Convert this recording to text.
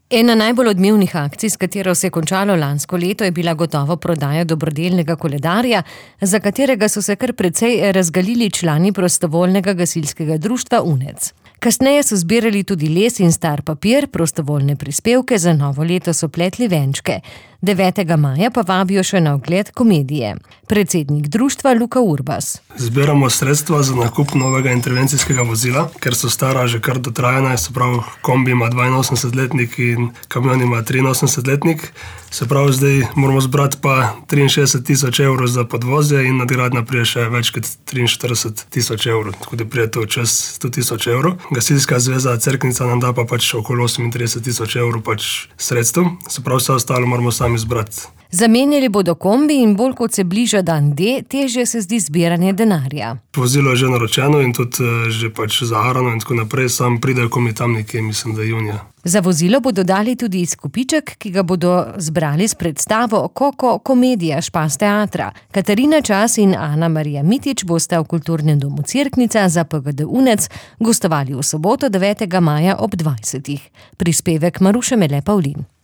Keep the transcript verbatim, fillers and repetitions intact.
Ena najbolj odmevnih akcij, s katero se je končalo lansko leto, je bila gotovo prodaja dobrodelnega koledarja, za katerega so se kar precej razgalili člani prostovoljnega gasilskega društva Unec. Kasneje so zbirali tudi les in star papir, prostovoljne prispevke, za novo leto so pletli venčke. devetega maja pa vabijo še na ogled komedije. Predsednik društva Luka Urbas. Zbiramo sredstva za nakup novega intervencijskega vozila, ker so stara že kar dotrajana, se pravi kombi ima dvainosemdesetletnik in kamion ima triinosemdesetletnik. Se pravi, zdaj moramo zbrati pa triinšestdeset tisoč evrov za podvozje in nadgradnja prije še več kot triinštirideset tisoč evrov, tako da prije to čez sto tisoč evrov. Gasilska zveza Cerknica nam da pa pač okoli osemintrideset tisoč evrov pač sredstev, se pravi, vse ostalo moramo sami zbrati. Zamenjali bodo kombi in bolj kot se bliža dan D, težje se zdi zbiranje denarja. Vozilo je že naročeno in tudi že pač zaharano in tako naprej, sam pridejo komi tam nekje, mislim, da junija. Za vozilo bodo dali tudi izkupiček, ki ga bodo zbrali s predstavo Koko, komedija Špas teatra. Katarina Čas in Ana Marija Mitić bosta v Kulturnem domu Cerknica za P G D Unec gostovali v soboto devetega maja ob dvajsetih. Prispevek Maruše Mele Pavlin.